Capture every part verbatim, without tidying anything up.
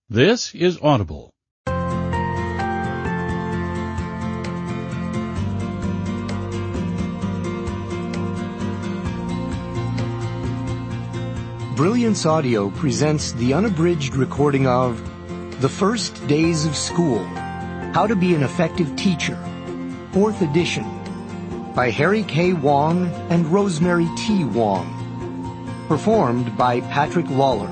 This is Audible. Brilliance Audio presents the unabridged recording of The First Days of School, How to Be an Effective Teacher, fourth edition, by Harry K. Wong and Rosemary T. Wong, performed by Patrick Lawler.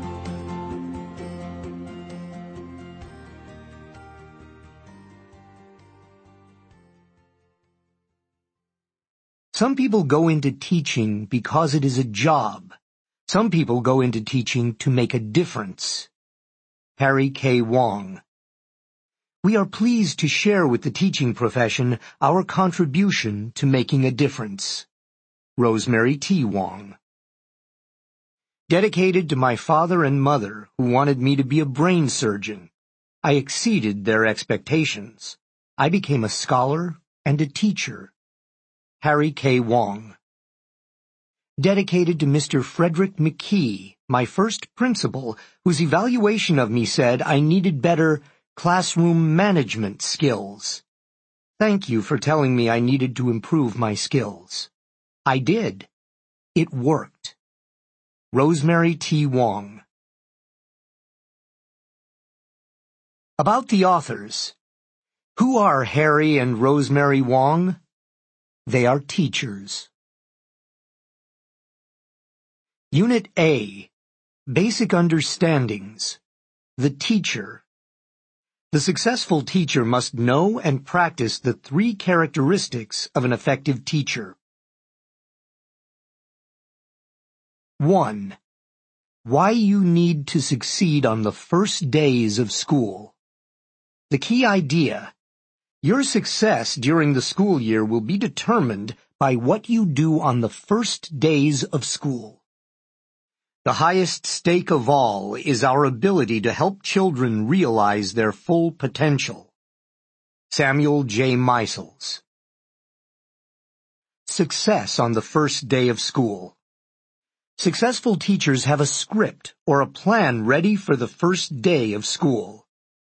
Some people go into teaching because it is a job. Some people go into teaching to make a difference. Harry K. Wong. We are pleased to share with the teaching profession our contribution to making a difference. Rosemary T. Wong. Dedicated to my father and mother, who wanted me to be a brain surgeon. I exceeded their expectations. I became a scholar and a teacher. Harry K. Wong. Dedicated to Mister Frederick McKee, my first principal, whose evaluation of me said I needed better classroom management skills. Thank you for telling me I needed to improve my skills. I did. It worked. Rosemary T. Wong. About the authors. Who are Harry and Rosemary Wong? They are teachers. Unit A, Basic Understandings. The Teacher. The successful teacher must know and practice the three characteristics of an effective teacher. One. Why you need to succeed on the first days of school. The key idea. Your success during the school year will be determined by what you do on the first days of school. The highest stake of all is our ability to help children realize their full potential. Samuel J. Meisels. Success on the first day of school. Successful teachers have a script or a plan ready for the first day of school.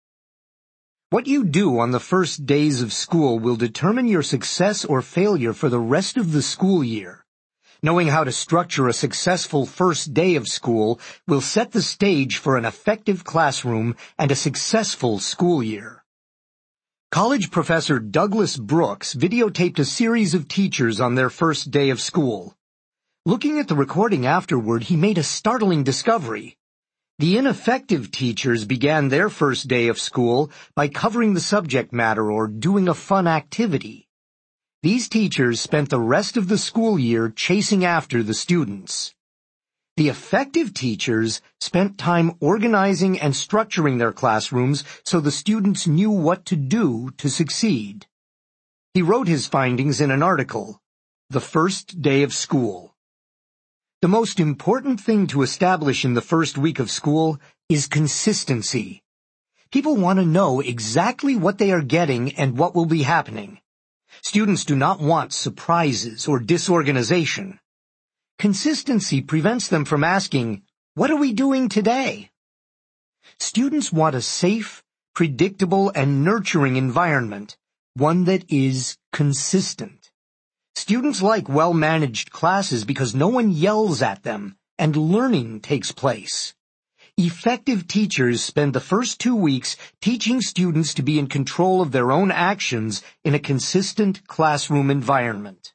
What you do on the first days of school will determine your success or failure for the rest of the school year. Knowing how to structure a successful first day of school will set the stage for an effective classroom and a successful school year. College professor Douglas Brooks videotaped a series of teachers on their first day of school. Looking at the recording afterward, he made a startling discovery. The ineffective teachers began their first day of school by covering the subject matter or doing a fun activity. These teachers spent the rest of the school year chasing after the students. The effective teachers spent time organizing and structuring their classrooms so the students knew what to do to succeed. He wrote his findings in an article, The First Day of School. The most important thing to establish in the first week of school is consistency. People want to know exactly what they are getting and what will be happening. Students do not want surprises or disorganization. Consistency prevents them from asking, "What are we doing today?" Students want a safe, predictable, and nurturing environment, one that is consistent. Students like well-managed classes because no one yells at them and learning takes place. Effective teachers spend the first two weeks teaching students to be in control of their own actions in a consistent classroom environment.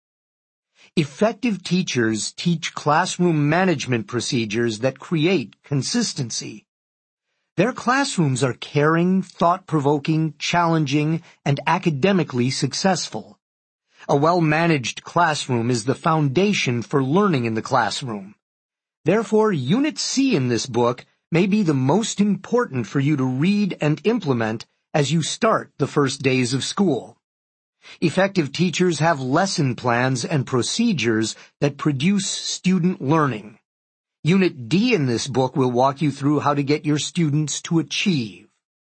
Effective teachers teach classroom management procedures that create consistency. Their classrooms are caring, thought-provoking, challenging, and academically successful. A well-managed classroom is the foundation for learning in the classroom. Therefore, Unit C in this book may be the most important for you to read and implement as you start the first days of school. Effective teachers have lesson plans and procedures that produce student learning. Unit D in this book will walk you through how to get your students to achieve.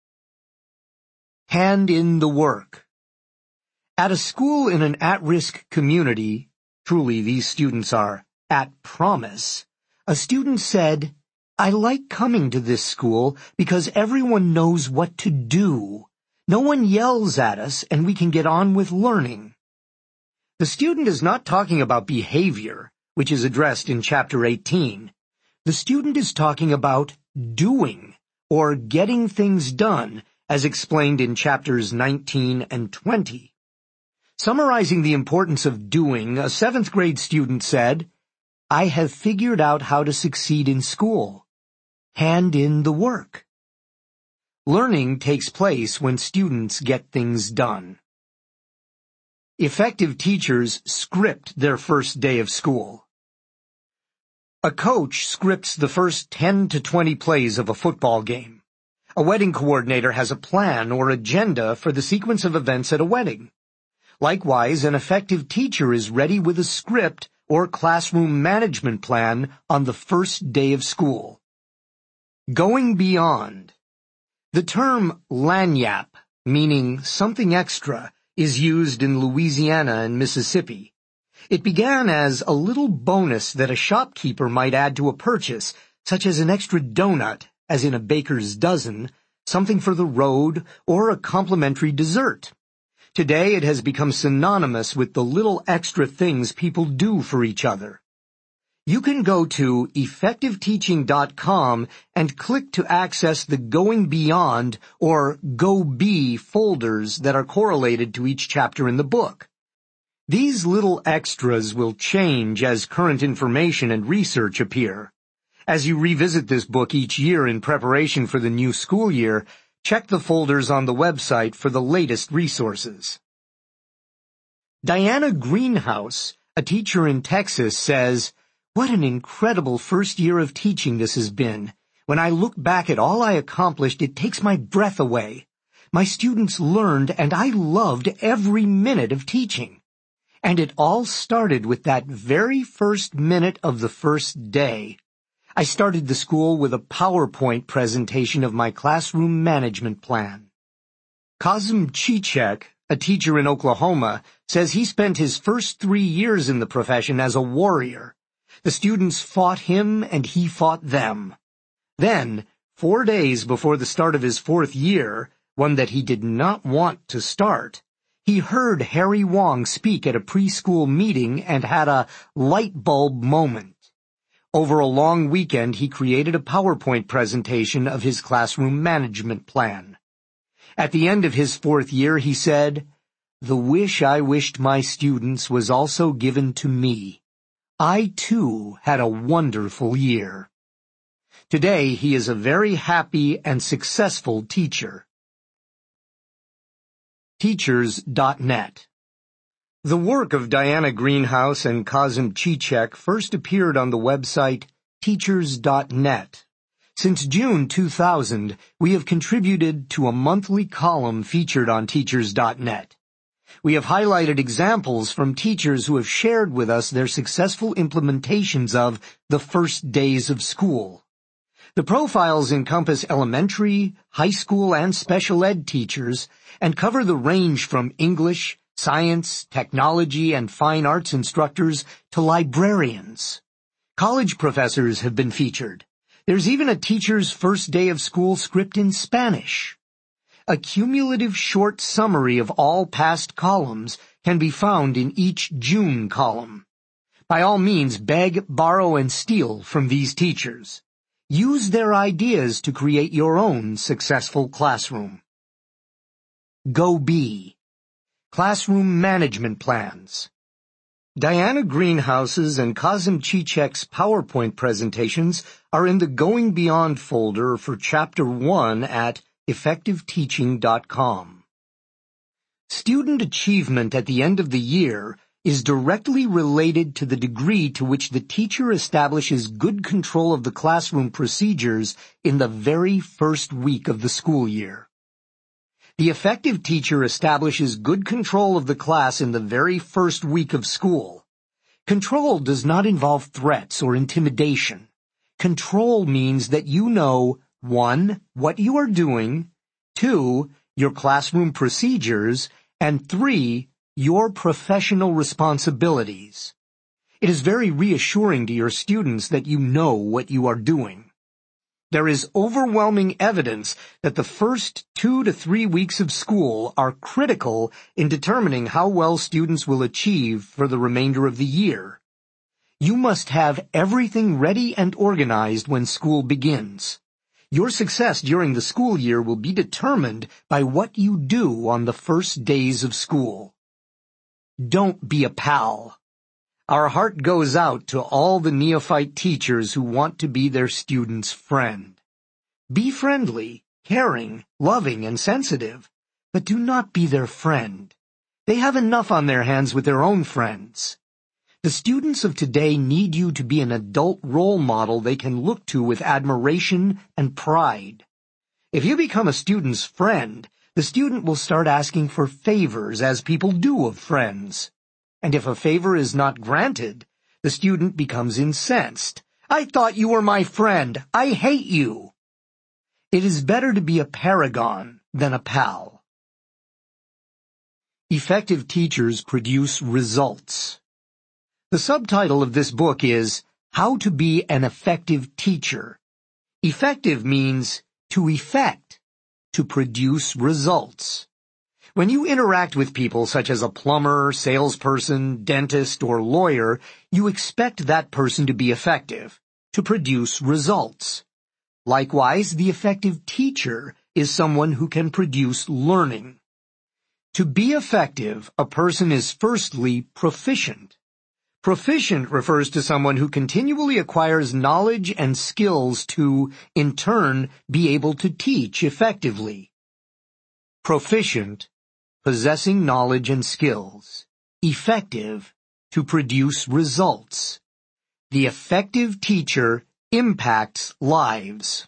Hand in the work. At a school in an at-risk community, truly these students are at promise, a student said, I like coming to this school because everyone knows what to do. No one yells at us and we can get on with learning. The student is not talking about behavior, which is addressed in Chapter eighteen. The student is talking about doing, or getting things done, as explained in Chapters nineteen and twenty. Summarizing the importance of doing, a seventh grade student said, "I have figured out how to succeed in school. Hand in the work." Learning takes place when students get things done. Effective teachers script their first day of school. A coach scripts the first ten to twenty plays of a football game. A wedding coordinator has a plan or agenda for the sequence of events at a wedding. Likewise, an effective teacher is ready with a script or classroom management plan on the first day of school. Going beyond. The term lagniappe, meaning something extra, is used in Louisiana and Mississippi. It began as a little bonus that a shopkeeper might add to a purchase, such as an extra donut, as in a baker's dozen, something for the road, or a complimentary dessert. Today it has become synonymous with the little extra things people do for each other. You can go to effective teaching dot com and click to access the Going Beyond or Go Be folders that are correlated to each chapter in the book. These little extras will change as current information and research appear. As you revisit this book each year in preparation for the new school year, check the folders on the website for the latest resources. Diana Greenhouse, a teacher in Texas, says, "What an incredible first year of teaching this has been. When I look back at all I accomplished, it takes my breath away. My students learned, and I loved every minute of teaching. And it all started with that very first minute of the first day. I started the school with a PowerPoint presentation of my classroom management plan." Kazim Chichek, a teacher in Oklahoma, says he spent his first three years in the profession as a warrior. The students fought him and he fought them. Then, four days before the start of his fourth year, one that he did not want to start, he heard Harry Wong speak at a preschool meeting and had a light bulb moment. Over a long weekend, he created a PowerPoint presentation of his classroom management plan. At the end of his fourth year, he said, "The wish I wished my students was also given to me. I, too, had a wonderful year." Today, he is a very happy and successful teacher. Teachers dot net. The work of Diana Greenhouse and Kazim Chichek first appeared on the website Teachers dot net. Since June two thousand, we have contributed to a monthly column featured on Teachers dot net. We have highlighted examples from teachers who have shared with us their successful implementations of the first days of school. The profiles encompass elementary, high school, and special ed teachers and cover the range from English, science, technology, and fine arts instructors to librarians. College professors have been featured. There's even a teacher's first day of school script in Spanish. A cumulative short summary of all past columns can be found in each June column. By all means, beg, borrow, and steal from these teachers. Use their ideas to create your own successful classroom. Go Be. Classroom management plans. Diana Greenhouse's and Kazim Chichek's PowerPoint presentations are in the Going Beyond folder for Chapter one at effective teaching dot com. Student achievement at the end of the year is directly related to the degree to which the teacher establishes good control of the classroom procedures in the very first week of the school year. The effective teacher establishes good control of the class in the very first week of school. Control does not involve threats or intimidation. Control means that you know, one, what you are doing, two, your classroom procedures, and three, your professional responsibilities. It is very reassuring to your students that you know what you are doing. There is overwhelming evidence that the first two to three weeks of school are critical in determining how well students will achieve for the remainder of the year. You must have everything ready and organized when school begins. Your success during the school year will be determined by what you do on the first days of school. Don't be a pal. Our heart goes out to all the neophyte teachers who want to be their students' friend. Be friendly, caring, loving, and sensitive, but do not be their friend. They have enough on their hands with their own friends. The students of today need you to be an adult role model they can look to with admiration and pride. If you become a student's friend, the student will start asking for favors as people do of friends. And if a favor is not granted, the student becomes incensed. I thought you were my friend. I hate you. It is better to be a paragon than a pal. Effective teachers produce results. The subtitle of this book is How to Be an Effective Teacher. Effective means to effect, to produce results. When you interact with people such as a plumber, salesperson, dentist, or lawyer, you expect that person to be effective, to produce results. Likewise, the effective teacher is someone who can produce learning. To be effective, a person is firstly proficient. Proficient refers to someone who continually acquires knowledge and skills to, in turn, be able to teach effectively. Proficient, possessing knowledge and skills. Effective, to produce results. The effective teacher impacts lives.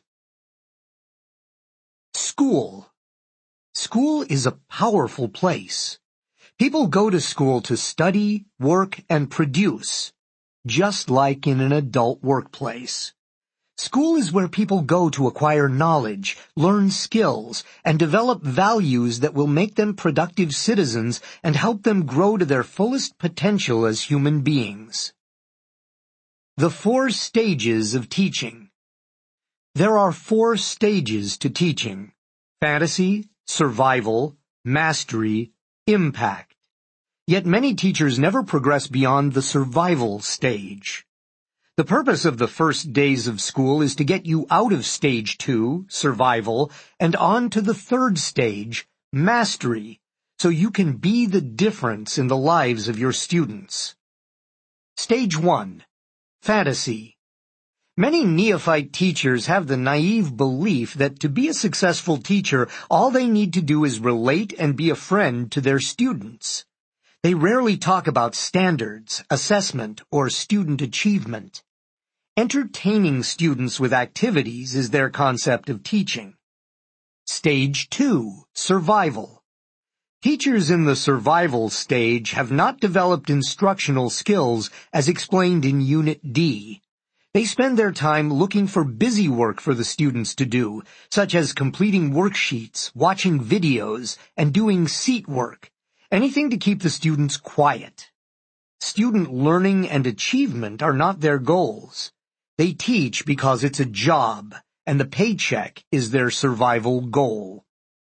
School. School is a powerful place. People go to school to study, work, and produce, just like in an adult workplace. School is where people go to acquire knowledge, learn skills, and develop values that will make them productive citizens and help them grow to their fullest potential as human beings. The four stages of teaching. There are four stages to teaching: fantasy, survival, mastery, impact. Yet many teachers never progress beyond the survival stage. The purpose of the first days of school is to get you out of stage two, survival, and on to the third stage, mastery, so you can be the difference in the lives of your students. Stage one, fantasy. Many neophyte teachers have the naive belief that to be a successful teacher, all they need to do is relate and be a friend to their students. They rarely talk about standards, assessment, or student achievement. Entertaining students with activities is their concept of teaching. Stage two, survival. Teachers in the survival stage have not developed instructional skills as explained in Unit D. They spend their time looking for busy work for the students to do, such as completing worksheets, watching videos, and doing seat work, anything to keep the students quiet. Student learning and achievement are not their goals. They teach because it's a job, and the paycheck is their survival goal.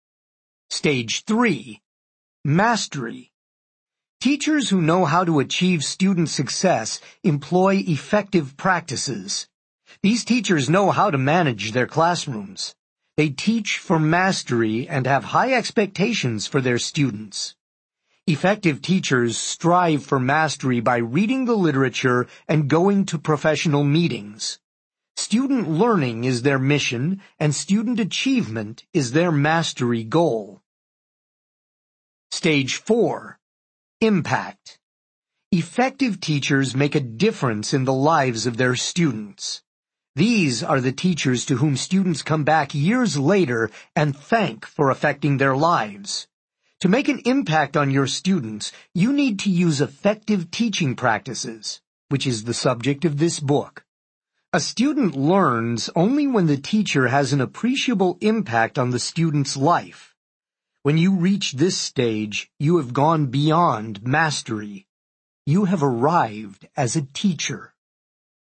Stage three, mastery. Teachers who know how to achieve student success employ effective practices. These teachers know how to manage their classrooms. They teach for mastery and have high expectations for their students. Effective teachers strive for mastery by reading the literature and going to professional meetings. Student learning is their mission, and student achievement is their mastery goal. Stage four, impact. Effective teachers make a difference in the lives of their students. These are the teachers to whom students come back years later and thank for affecting their lives. To make an impact on your students, you need to use effective teaching practices, which is the subject of this book. A student learns only when the teacher has an appreciable impact on the student's life. When you reach this stage, you have gone beyond mastery. You have arrived as a teacher.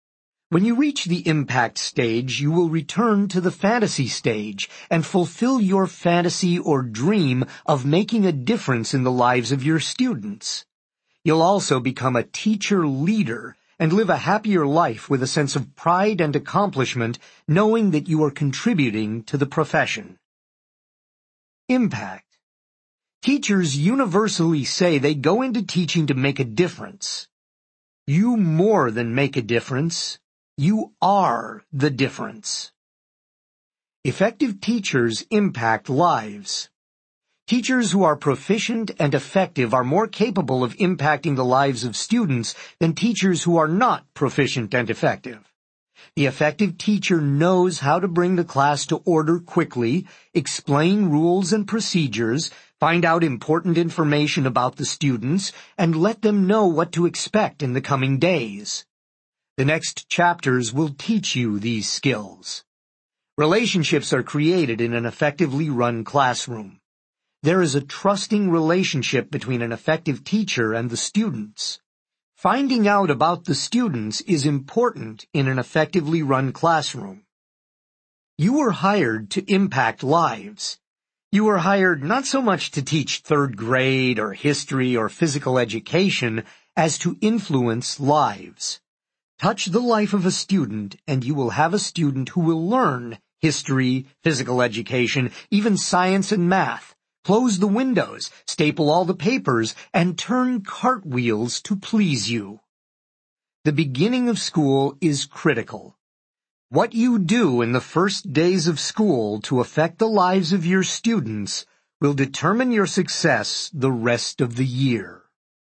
When you reach the impact stage, you will return to the fantasy stage and fulfill your fantasy or dream of making a difference in the lives of your students. You'll also become a teacher leader and live a happier life with a sense of pride and accomplishment, knowing that you are contributing to the profession. Impact. Teachers universally say they go into teaching to make a difference. You more than make a difference. You are the difference. Effective teachers impact lives. Teachers who are proficient and effective are more capable of impacting the lives of students than teachers who are not proficient and effective. The effective teacher knows how to bring the class to order quickly, explain rules and procedures, find out important information about the students, and let them know what to expect in the coming days. The next chapters will teach you these skills. Relationships are created in an effectively run classroom. There is a trusting relationship between an effective teacher and the students. Finding out about the students is important in an effectively run classroom. You were hired to impact lives. You were hired not so much to teach third grade or history or physical education as to influence lives. Touch the life of a student and you will have a student who will learn history, physical education, even science and math, close the windows, staple all the papers, and turn cartwheels to please you. The beginning of school is critical. What you do in the first days of school to affect the lives of your students will determine your success the rest of the year.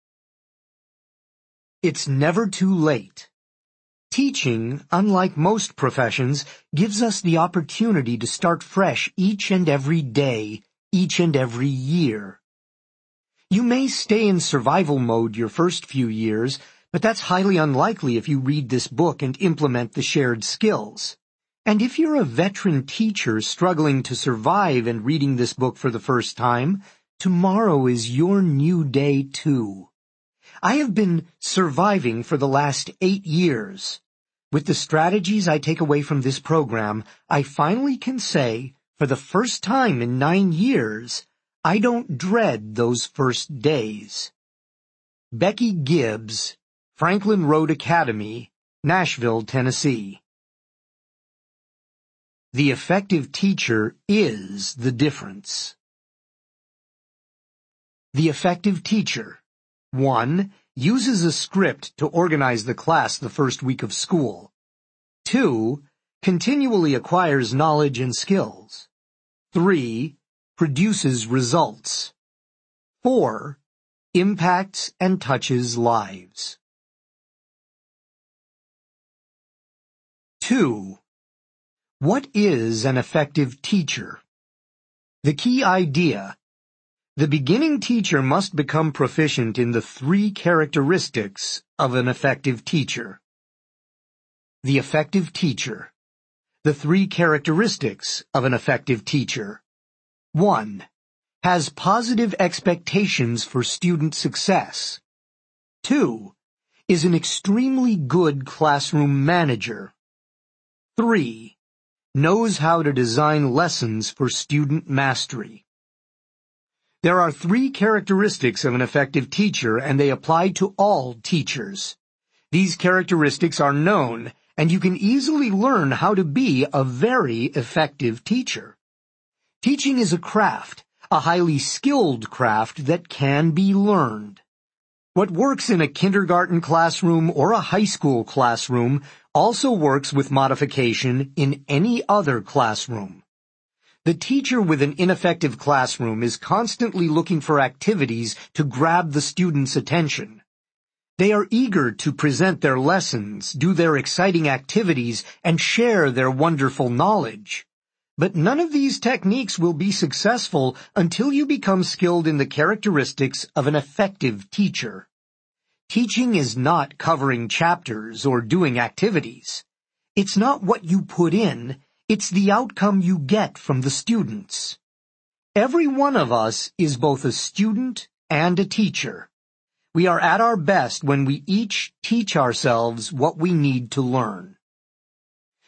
It's never too late. Teaching, unlike most professions, gives us the opportunity to start fresh each and every day, each and every year. You may stay in survival mode your first few years, but that's highly unlikely if you read this book and implement the shared skills. And if you're a veteran teacher struggling to survive and reading this book for the first time, tomorrow is your new day too. I have been surviving for the last eight years. With the strategies I take away from this program, I finally can say, for the first time in nine years, I don't dread those first days. Becky Gibbs, Franklin Road Academy, Nashville, Tennessee. The effective teacher is the difference. The effective teacher. One, uses a script to organize the class the first week of school. Two, continually acquires knowledge and skills. Three, produces results. Four, impacts and touches lives. Two, what is an effective teacher? The key idea. The beginning teacher must become proficient in the three characteristics of an effective teacher. The effective teacher. The three characteristics of an effective teacher. One, has positive expectations for student success. Two, is an extremely good classroom manager. Three, knows how to design lessons for student mastery. There are three characteristics of an effective teacher, and they apply to all teachers. These characteristics are known, and you can easily learn how to be a very effective teacher. Teaching is a craft, a highly skilled craft that can be learned. What works in a kindergarten classroom or a high school classroom also works with modification in any other classroom. The teacher with an ineffective classroom is constantly looking for activities to grab the student's attention. They are eager to present their lessons, do their exciting activities, and share their wonderful knowledge. But none of these techniques will be successful until you become skilled in the characteristics of an effective teacher. Teaching is not covering chapters or doing activities. It's not what you put in. It's the outcome you get from the students. Every one of us is both a student and a teacher. We are at our best when we each teach ourselves what we need to learn.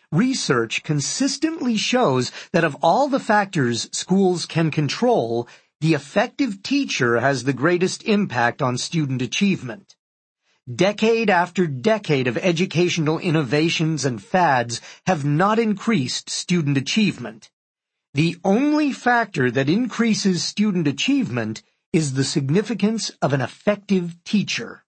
Research consistently shows that of all the factors schools can control, the effective teacher has the greatest impact on student achievement. Decade after decade of educational innovations and fads have not increased student achievement. The only factor that increases student achievement is the significance of an effective teacher.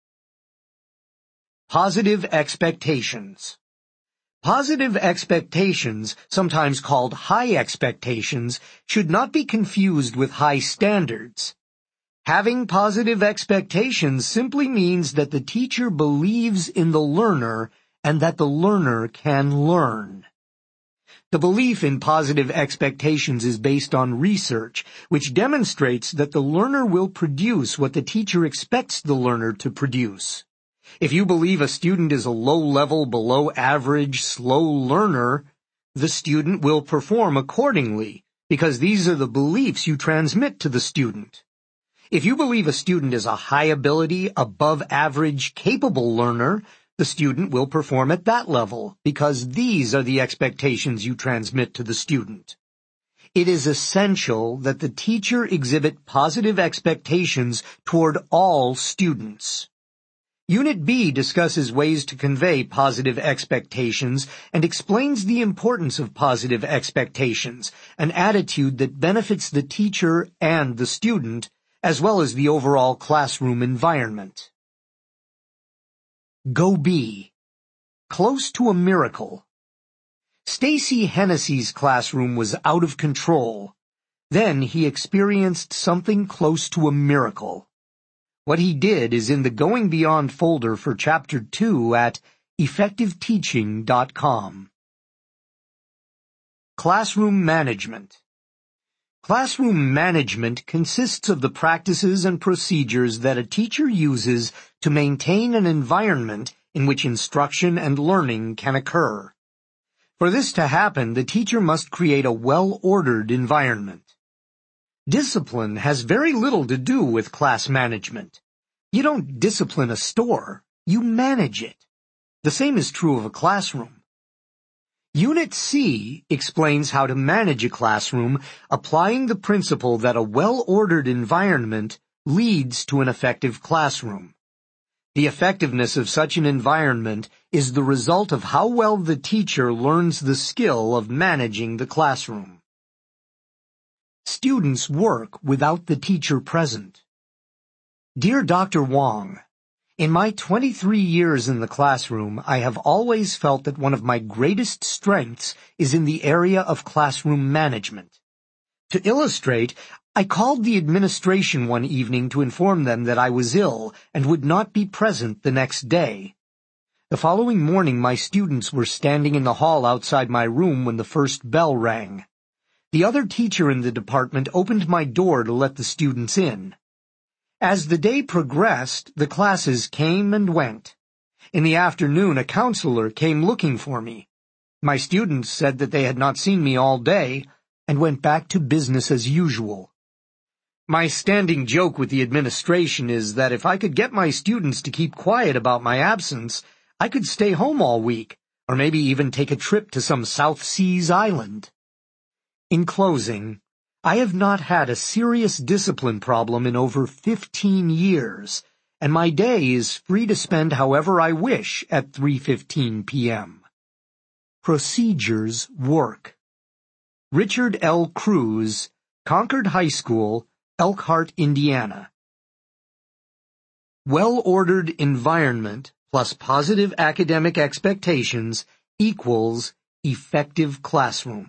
Positive expectations. Positive expectations, sometimes called high expectations, should not be confused with high standards. Having positive expectations simply means that the teacher believes in the learner and that the learner can learn. The belief in positive expectations is based on research, which demonstrates that the learner will produce what the teacher expects the learner to produce. If you believe a student is a low-level, below-average, slow learner, the student will perform accordingly, because these are the beliefs you transmit to the student. If you believe a student is a high-ability, above-average, capable learner, the student will perform at that level, because these are the expectations you transmit to the student. It is essential that the teacher exhibit positive expectations toward all students. Unit B discusses ways to convey positive expectations and explains the importance of positive expectations, an attitude that benefits the teacher and the student, as well as the overall classroom environment. Go B. Close to a miracle. Stacy Hennessy's classroom was out of control. Then he experienced something close to a miracle. What he did is in the Going Beyond folder for Chapter two at effective teaching dot com. Classroom management. Classroom management consists of the practices and procedures that a teacher uses to maintain an environment in which instruction and learning can occur. For this to happen, the teacher must create a well-ordered environment. Discipline has very little to do with class management. You don't discipline a store, you manage it. The same is true of a classroom. Unit C explains how to manage a classroom, applying the principle that a well-ordered environment leads to an effective classroom. The effectiveness of such an environment is the result of how well the teacher learns the skill of managing the classroom. Students work without the teacher present. Dear Doctor Wong, in my twenty-three years in the classroom, I have always felt that one of my greatest strengths is in the area of classroom management. To illustrate, I called the administration one evening to inform them that I was ill and would not be present the next day. The following morning, my students were standing in the hall outside my room when the first bell rang. The other teacher in the department opened my door to let the students in. As the day progressed, the classes came and went. In the afternoon, a counselor came looking for me. My students said that they had not seen me all day and went back to business as usual. My standing joke with the administration is that if I could get my students to keep quiet about my absence, I could stay home all week, or maybe even take a trip to some South Seas island. In closing, I have not had a serious discipline problem in over fifteen years, and my day is free to spend however I wish at three fifteen p m Procedures work. Richard L. Cruz, Concord High School, Elkhart, Indiana. Well-ordered environment plus positive academic expectations equals effective classroom.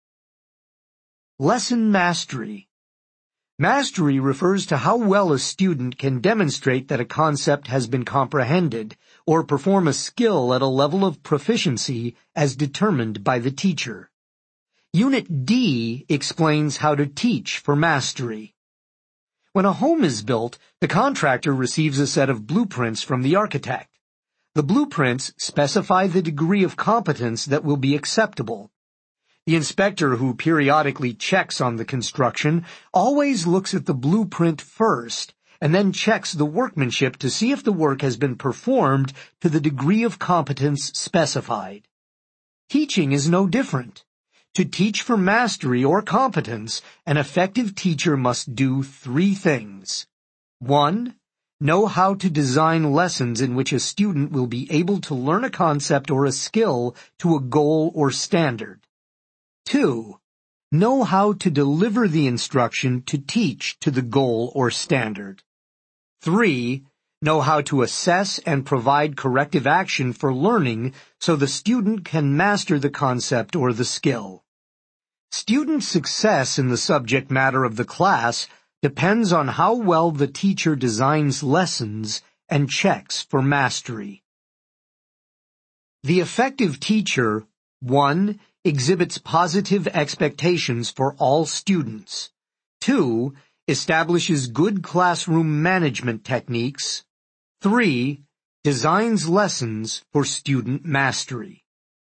Lesson mastery. Mastery refers to how well a student can demonstrate that a concept has been comprehended or perform a skill at a level of proficiency as determined by the teacher. Unit D explains how to teach for mastery. When a home is built, the contractor receives a set of blueprints from the architect. The blueprints specify the degree of competence that will be acceptable. The inspector who periodically checks on the construction always looks at the blueprint first and then checks the workmanship to see if the work has been performed to the degree of competence specified. Teaching is no different. To teach for mastery or competence, an effective teacher must do three things. One, know how to design lessons in which a student will be able to learn a concept or a skill to a goal or standard. Two, know how to deliver the instruction to teach to the goal or standard. Three, know how to assess and provide corrective action for learning so the student can master the concept or the skill. Student success in the subject matter of the class depends on how well the teacher designs lessons and checks for mastery. The effective teacher, one, exhibits positive expectations for all students. Two, establishes good classroom management techniques. Three, designs lessons for student mastery.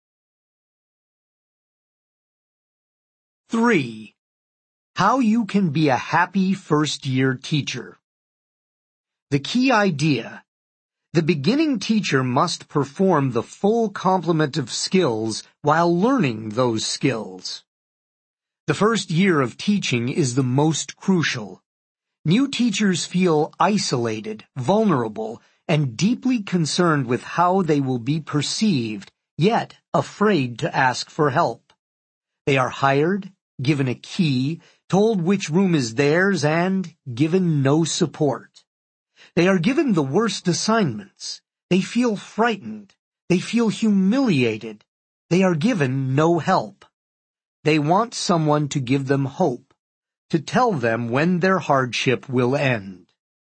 Three, how you can be a happy first-year teacher. The key idea: the beginning teacher must perform the full complement of skills while learning those skills. The first year of teaching is the most crucial. New teachers feel isolated, vulnerable, and deeply concerned with how they will be perceived, yet afraid to ask for help. They are hired, given a key, told which room is theirs, and given no support. They are given the worst assignments. They feel frightened. They feel humiliated. They are given no help. They want someone to give them hope, to tell them when their hardship will end.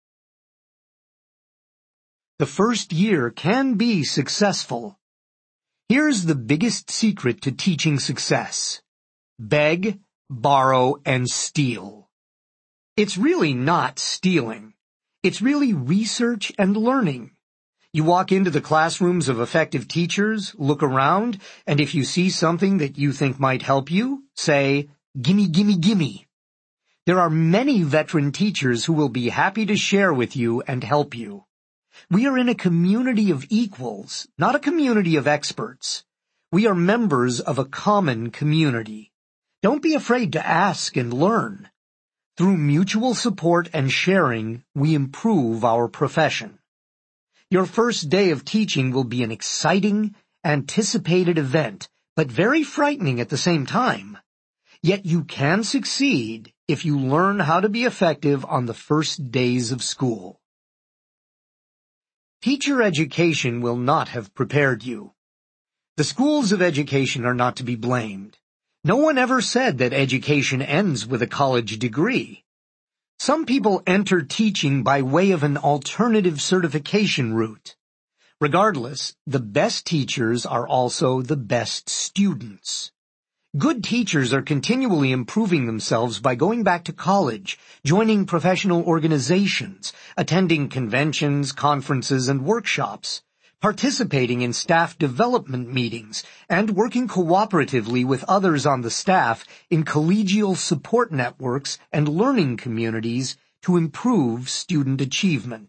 The first year can be successful. Here's the biggest secret to teaching success: beg, borrow, and steal. It's really not stealing. It's really research and learning. You walk into the classrooms of effective teachers, look around, and if you see something that you think might help you, say, "Gimme, gimme, gimme." There are many veteran teachers who will be happy to share with you and help you. We are in a community of equals, not a community of experts. We are members of a common community. Don't be afraid to ask and learn. Through mutual support and sharing, we improve our profession. Your first day of teaching will be an exciting, anticipated event, but very frightening at the same time. Yet you can succeed if you learn how to be effective on the first days of school. Teacher education will not have prepared you. The schools of education are not to be blamed. No one ever said that education ends with a college degree. Some people enter teaching by way of an alternative certification route. Regardless, the best teachers are also the best students. Good teachers are continually improving themselves by going back to college, joining professional organizations, attending conventions, conferences, and workshops, participating in staff development meetings, and working cooperatively with others on the staff in collegial support networks and learning communities to improve student achievement.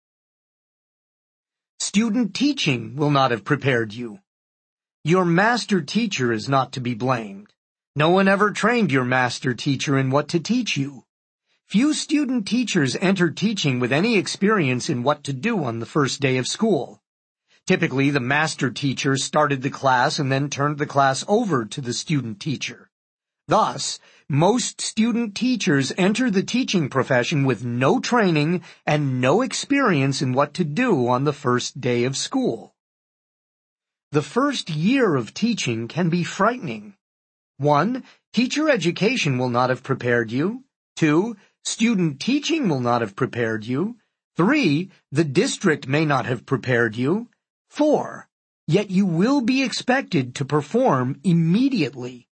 Student teaching will not have prepared you. Your master teacher is not to be blamed. No one ever trained your master teacher in what to teach you. Few student teachers enter teaching with any experience in what to do on the first day of school. Typically, the master teacher started the class and then turned the class over to the student teacher. Thus, most student teachers enter the teaching profession with no training and no experience in what to do on the first day of school. The first year of teaching can be frightening. One, teacher education will not have prepared you. Two, student teaching will not have prepared you. Three, the district may not have prepared you. Four, yet you will be expected to perform immediately.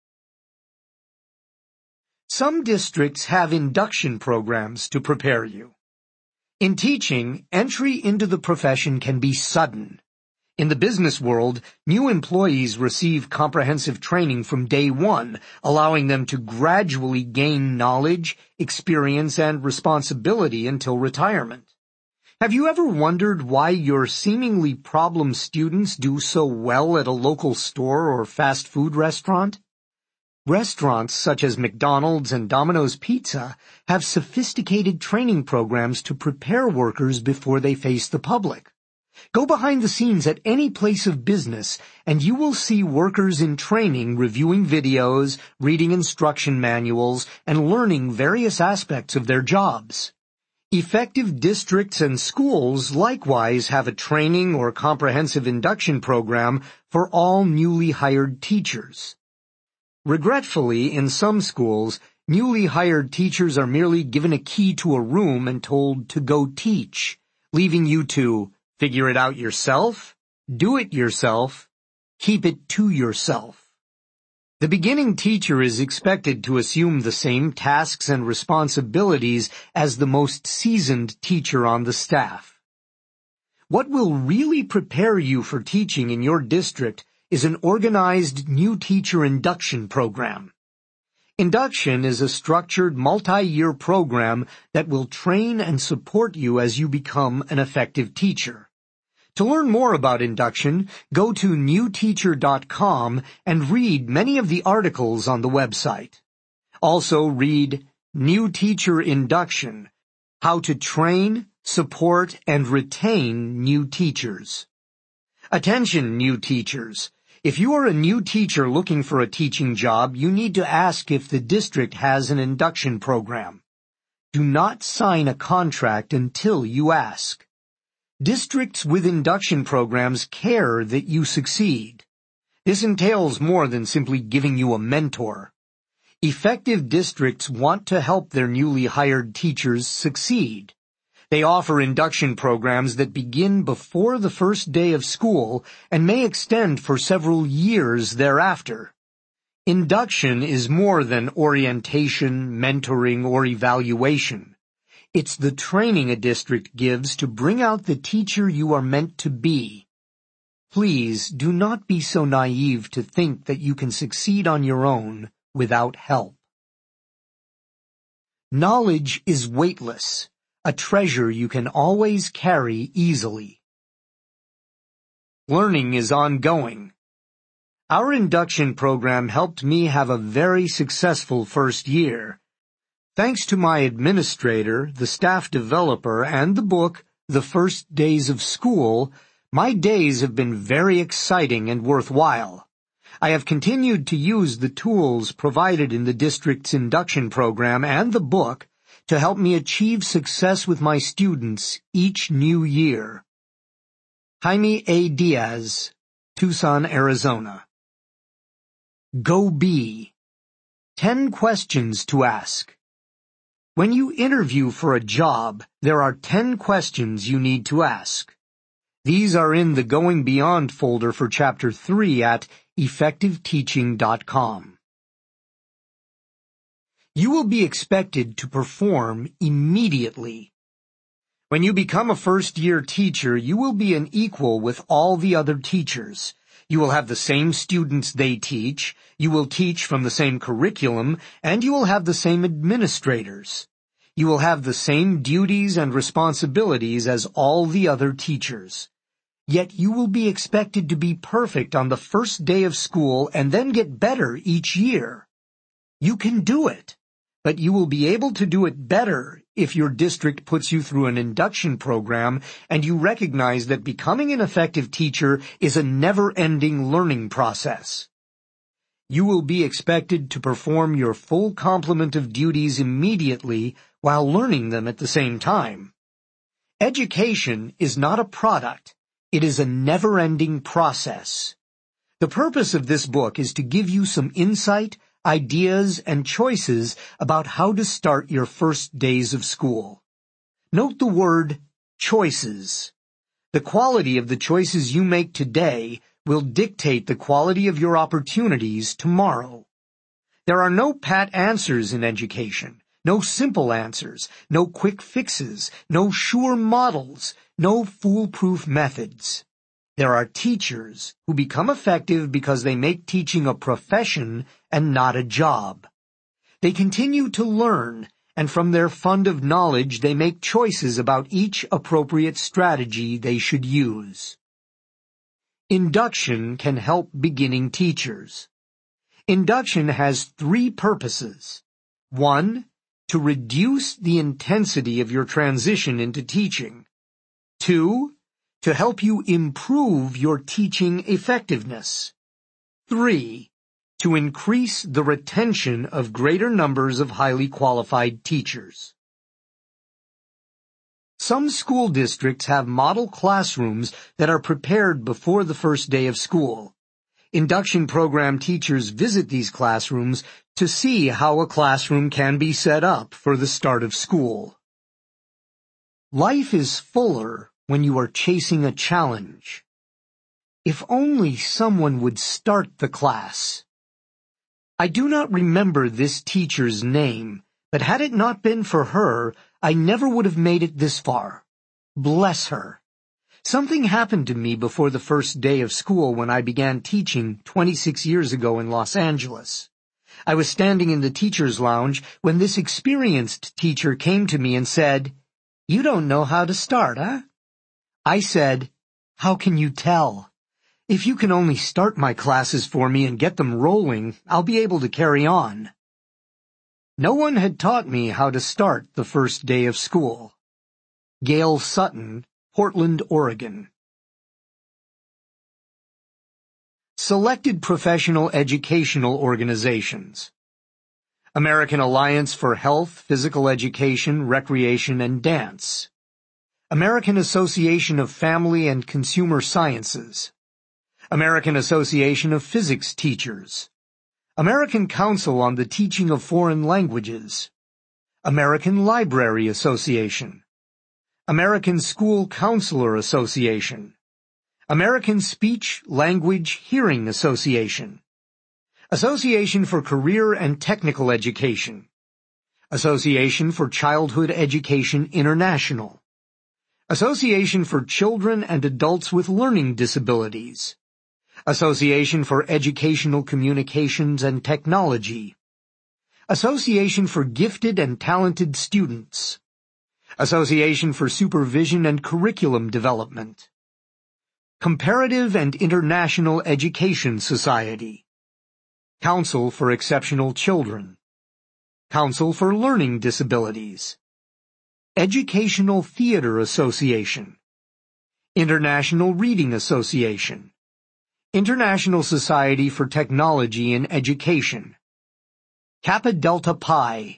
Some districts have induction programs to prepare you. In teaching, entry into the profession can be sudden. In the business world, new employees receive comprehensive training from day one, allowing them to gradually gain knowledge, experience, and responsibility until retirement. Have you ever wondered why your seemingly problem students do so well at a local store or fast food restaurant? Restaurants such as McDonald's and Domino's Pizza have sophisticated training programs to prepare workers before they face the public. Go behind the scenes at any place of business and you will see workers in training reviewing videos, reading instruction manuals, and learning various aspects of their jobs. Effective districts and schools likewise have a training or comprehensive induction program for all newly hired teachers. Regretfully, in some schools, newly hired teachers are merely given a key to a room and told to go teach, leaving you to figure it out yourself, do it yourself, keep it to yourself. The beginning teacher is expected to assume the same tasks and responsibilities as the most seasoned teacher on the staff. What will really prepare you for teaching in your district is an organized new teacher induction program. Induction is a structured multi-year program that will train and support you as you become an effective teacher. To learn more about induction, go to new teacher dot com and read many of the articles on the website. Also read New Teacher Induction, How to Train, Support, and Retain New Teachers. Attention, new teachers. If you are a new teacher looking for a teaching job, you need to ask if the district has an induction program. Do not sign a contract until you ask. Districts with induction programs care that you succeed. This entails more than simply giving you a mentor. Effective districts want to help their newly hired teachers succeed. They offer induction programs that begin before the first day of school and may extend for several years thereafter. Induction is more than orientation, mentoring, or evaluation. It's the training a district gives to bring out the teacher you are meant to be. Please do not be so naive to think that you can succeed on your own without help. Knowledge is weightless, a treasure you can always carry easily. Learning is ongoing. Our induction program helped me have a very successful first year. Thanks to my administrator, the staff developer, and the book, The First Days of School, my days have been very exciting and worthwhile. I have continued to use the tools provided in the district's induction program and the book to help me achieve success with my students each new year. Jaime A. Diaz, Tucson, Arizona. Go be. Ten questions to ask. When you interview for a job, there are ten questions you need to ask. These are in the Going Beyond folder for Chapter three at effective teaching dot com. You will be expected to perform immediately. When you become a first-year teacher, you will be an equal with all the other teachers. You will have the same students they teach, you will teach from the same curriculum, and you will have the same administrators. You will have the same duties and responsibilities as all the other teachers. Yet you will be expected to be perfect on the first day of school and then get better each year. You can do it, but you will be able to do it better if your district puts you through an induction program and you recognize that becoming an effective teacher is a never-ending learning process. You will be expected to perform your full complement of duties immediately while learning them at the same time. Education is not a product. It is a never-ending process. The purpose of this book is to give you some insight, ideas, and choices about how to start your first days of school. Note the word choices. The quality of the choices you make today will dictate the quality of your opportunities tomorrow. There are no pat answers in education, no simple answers, no quick fixes, no sure models, no foolproof methods. There are teachers who become effective because they make teaching a profession and not a job. They continue to learn, and from their fund of knowledge they make choices about each appropriate strategy they should use. Induction can help beginning teachers. Induction has three purposes. One, to reduce the intensity of your transition into teaching. Two, to help you improve your teaching effectiveness. Three, to increase the retention of greater numbers of highly qualified teachers. Some school districts have model classrooms that are prepared before the first day of school. Induction program teachers visit these classrooms to see how a classroom can be set up for the start of school. Life is fuller when you are chasing a challenge. If only someone would start the class. I do not remember this teacher's name, but had it not been for her, I never would have made it this far. Bless her. Something happened to me before the first day of school when I began teaching twenty-six years ago in Los Angeles. I was standing in the teacher's lounge when this experienced teacher came to me and said, "You don't know how to start, huh?" I said, "How can you tell? If you can only start my classes for me and get them rolling, I'll be able to carry on." No one had taught me how to start the first day of school. Gail Sutton, Portland, Oregon. Selected professional educational organizations. American Alliance for Health, Physical Education, Recreation, and Dance. American Association of Family and Consumer Sciences. American Association of Physics Teachers. American Council on the Teaching of Foreign Languages. American Library Association. American School Counselor Association. American Speech, Language, Hearing Association. Association for Career and Technical Education. Association for Childhood Education International. Association for Children and Adults with Learning Disabilities. Association for Educational Communications and Technology. Association for Gifted and Talented Students. Association for Supervision and Curriculum Development. Comparative and International Education Society. Council for Exceptional Children. Council for Learning Disabilities. Educational Theater Association. International Reading Association. International Society for Technology in Education. Kappa Delta Pi.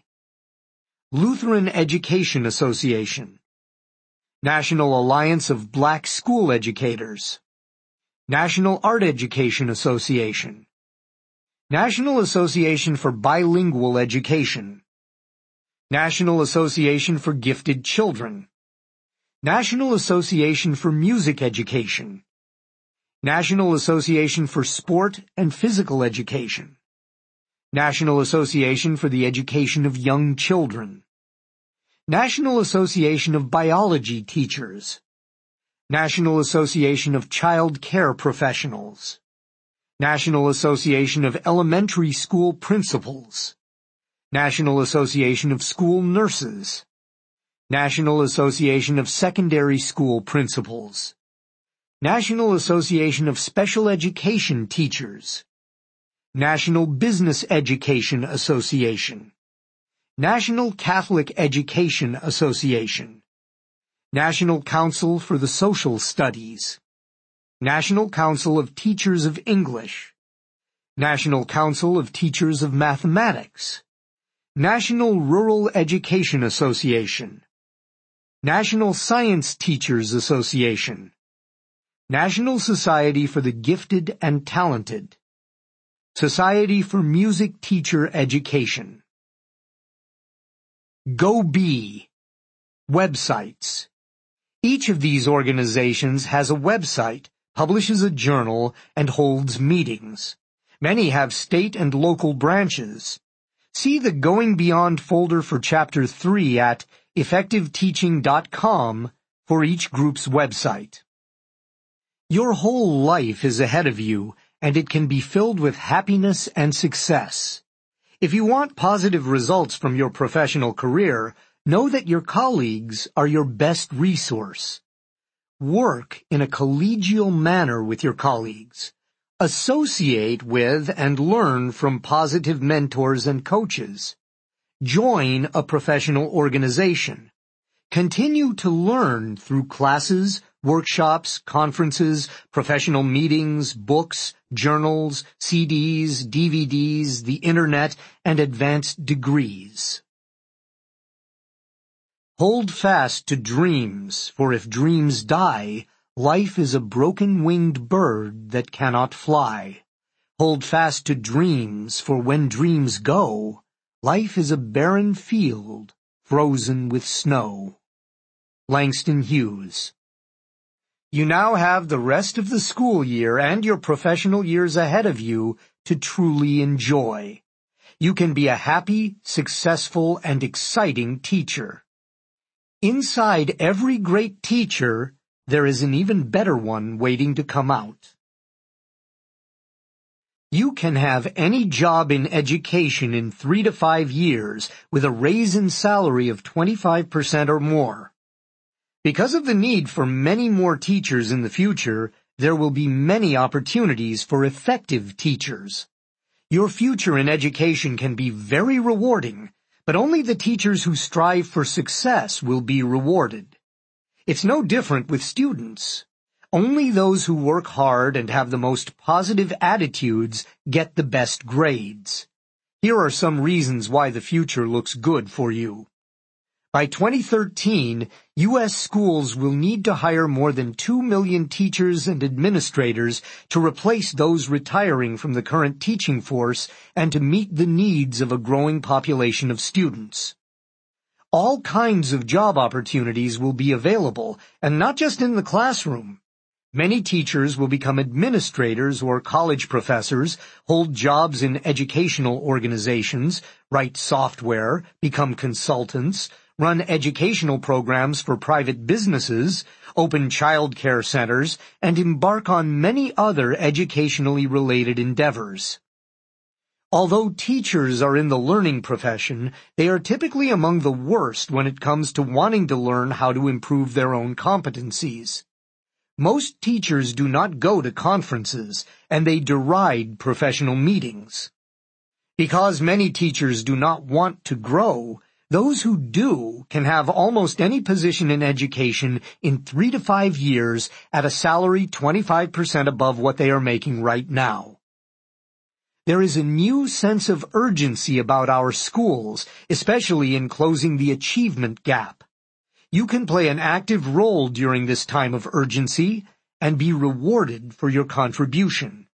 Lutheran Education Association. National Alliance of Black School Educators. National Art Education Association. National Association for Bilingual Education. National Association for Gifted Children. National Association for Music Education. National Association for Sport and Physical Education. National Association for the Education of Young Children. National Association of Biology Teachers. National Association of Child Care Professionals. National Association of Elementary School Principals. National Association of School Nurses. National Association of Secondary School Principals. National Association of Special Education Teachers. National Business Education Association. National Catholic Education Association. National Council for the Social Studies. National Council of Teachers of English. National Council of Teachers of Mathematics. National Rural Education Association. National Science Teachers Association. National Society for the Gifted and Talented. Society for Music Teacher Education. Go Be. Websites. Each of these organizations has a website, publishes a journal, and holds meetings. Many have state and local branches. See the Going Beyond folder for Chapter three at effective teaching dot com for each group's website. Your whole life is ahead of you, and it can be filled with happiness and success. If you want positive results from your professional career, know that your colleagues are your best resource. Work in a collegial manner with your colleagues. Associate with and learn from positive mentors and coaches. Join a professional organization. Continue to learn through classes, workshops, conferences, professional meetings, books, journals, C Ds, D V Ds, the internet, and advanced degrees. Hold fast to dreams, for if dreams die, life is a broken-winged bird that cannot fly. Hold fast to dreams, for when dreams go, life is a barren field, frozen with snow. Langston Hughes. You now have the rest of the school year and your professional years ahead of you to truly enjoy. You can be a happy, successful, and exciting teacher. Inside every great teacher, there is an even better one waiting to come out. You can have any job in education in three to five years with a raise in salary of twenty-five percent or more. Because of the need for many more teachers in the future, there will be many opportunities for effective teachers. Your future in education can be very rewarding, but only the teachers who strive for success will be rewarded. It's no different with students. Only those who work hard and have the most positive attitudes get the best grades. Here are some reasons why the future looks good for you. By twenty thirteen, U S schools will need to hire more than two million teachers and administrators to replace those retiring from the current teaching force and to meet the needs of a growing population of students. All kinds of job opportunities will be available, and not just in the classroom. Many teachers will become administrators or college professors, hold jobs in educational organizations, write software, become consultants, run educational programs for private businesses, open child care centers, and embark on many other educationally related endeavors. Although teachers are in the learning profession, they are typically among the worst when it comes to wanting to learn how to improve their own competencies. Most teachers do not go to conferences, and they deride professional meetings. Because many teachers do not want to grow, those who do can have almost any position in education in three to five years at a salary twenty-five percent above what they are making right now. There is a new sense of urgency about our schools, especially in closing the achievement gap. You can play an active role during this time of urgency and be rewarded for your contribution.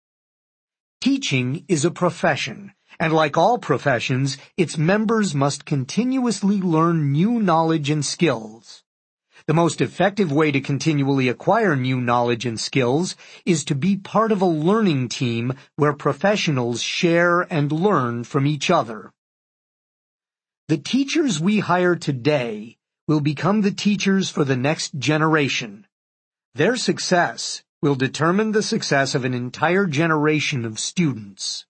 Teaching is a profession, and like all professions, its members must continuously learn new knowledge and skills. The most effective way to continually acquire new knowledge and skills is to be part of a learning team where professionals share and learn from each other. The teachers we hire today will become the teachers for the next generation. Their success will determine the success of an entire generation of students.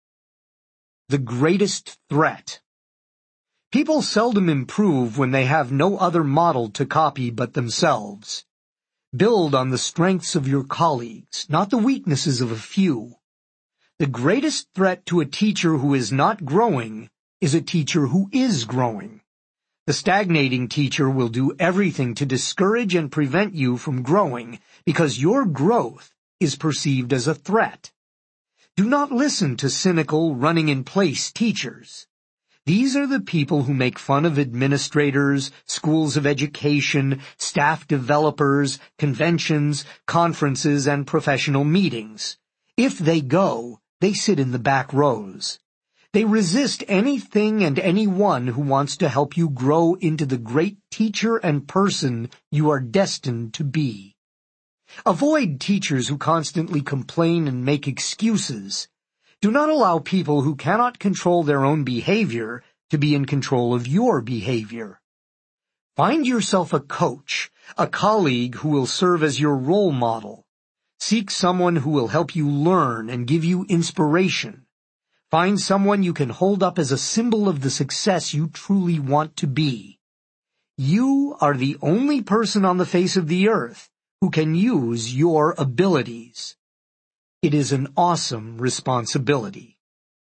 The greatest threat. People seldom improve when they have no other model to copy but themselves. Build on the strengths of your colleagues, not the weaknesses of a few. The greatest threat to a teacher who is not growing is a teacher who is growing. The stagnating teacher will do everything to discourage and prevent you from growing because your growth is perceived as a threat. Do not listen to cynical, running-in-place teachers. These are the people who make fun of administrators, schools of education, staff developers, conventions, conferences, and professional meetings. If they go, they sit in the back rows. They resist anything and anyone who wants to help you grow into the great teacher and person you are destined to be. Avoid teachers who constantly complain and make excuses. Do not allow people who cannot control their own behavior to be in control of your behavior. Find yourself a coach, a colleague who will serve as your role model. Seek someone who will help you learn and give you inspiration. Find someone you can hold up as a symbol of the success you truly want to be. You are the only person on the face of the earth who can use your abilities. It is an awesome responsibility.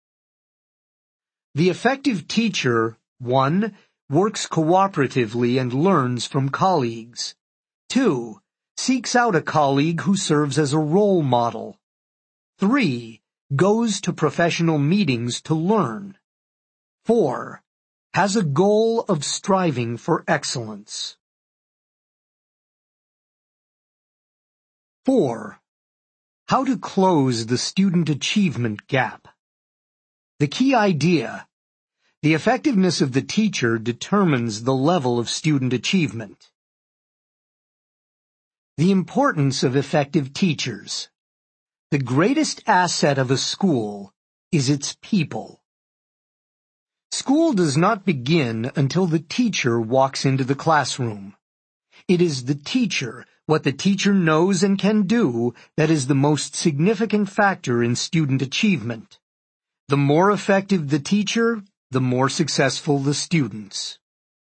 The effective teacher, one, works cooperatively and learns from colleagues. Two, seeks out a colleague who serves as a role model. Three, goes to professional meetings to learn. Four, has a goal of striving for excellence. Four, how to close the student achievement gap. The key idea: the effectiveness of the teacher determines the level of student achievement. The importance of effective teachers. The greatest asset of a school is its people. School does not begin until the teacher walks into the classroom. It is the teacher, what the teacher knows and can do, that is the most significant factor in student achievement. The more effective the teacher, the more successful the students.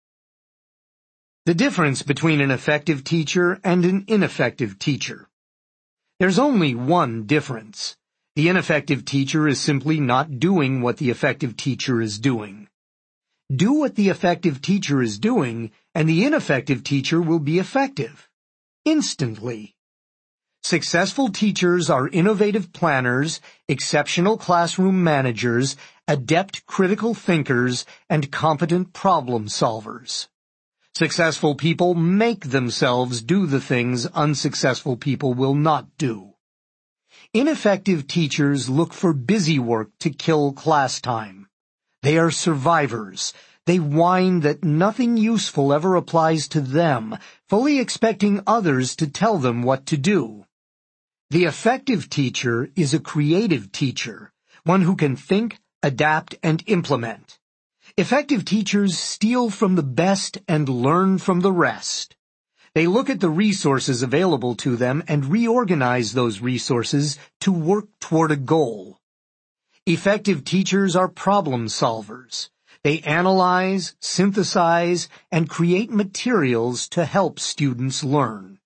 The difference between an effective teacher and an ineffective teacher. There's only one difference. The ineffective teacher is simply not doing what the effective teacher is doing. Do what the effective teacher is doing, and the ineffective teacher will be effective. Instantly. Successful teachers are innovative planners, exceptional classroom managers, adept critical thinkers, and competent problem solvers. Successful people make themselves do the things unsuccessful people will not do. Ineffective teachers look for busy work to kill class time. They are survivors. They whine that nothing useful ever applies to them, fully expecting others to tell them what to do. The effective teacher is a creative teacher, one who can think, adapt, and implement. Effective teachers steal from the best and learn from the rest. They look at the resources available to them and reorganize those resources to work toward a goal. Effective teachers are problem solvers. They analyze, synthesize, and create materials to help students learn.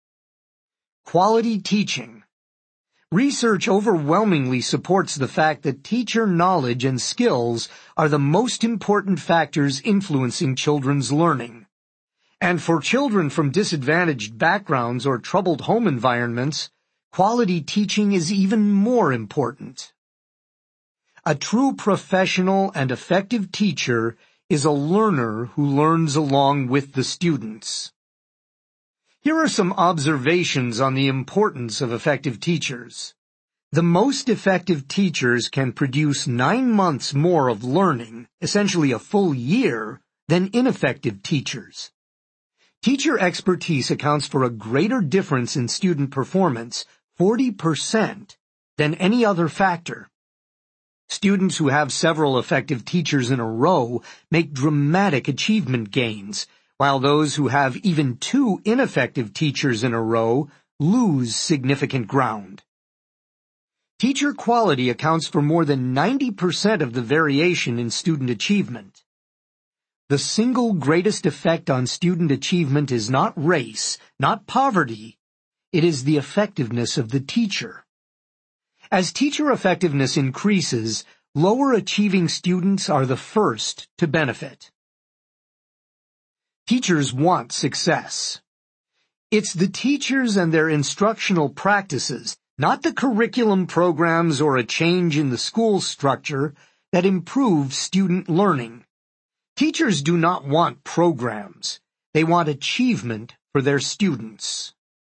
Quality teaching. Research overwhelmingly supports the fact that teacher knowledge and skills are the most important factors influencing children's learning. And for children from disadvantaged backgrounds or troubled home environments, quality teaching is even more important. A true professional and effective teacher is a learner who learns along with the students. Here are some observations on the importance of effective teachers. The most effective teachers can produce nine months more of learning, essentially a full year, than ineffective teachers. Teacher expertise accounts for a greater difference in student performance, forty percent, than any other factor. Students who have several effective teachers in a row make dramatic achievement gains, while those who have even two ineffective teachers in a row lose significant ground. Teacher quality accounts for more than ninety percent of the variation in student achievement. The single greatest effect on student achievement is not race, not poverty. It is the effectiveness of the teacher. As teacher effectiveness increases, lower achieving students are the first to benefit. Teachers want success. It's the teachers and their instructional practices, not the curriculum programs or a change in the school structure, that improve student learning. Teachers do not want programs. They want achievement for their students.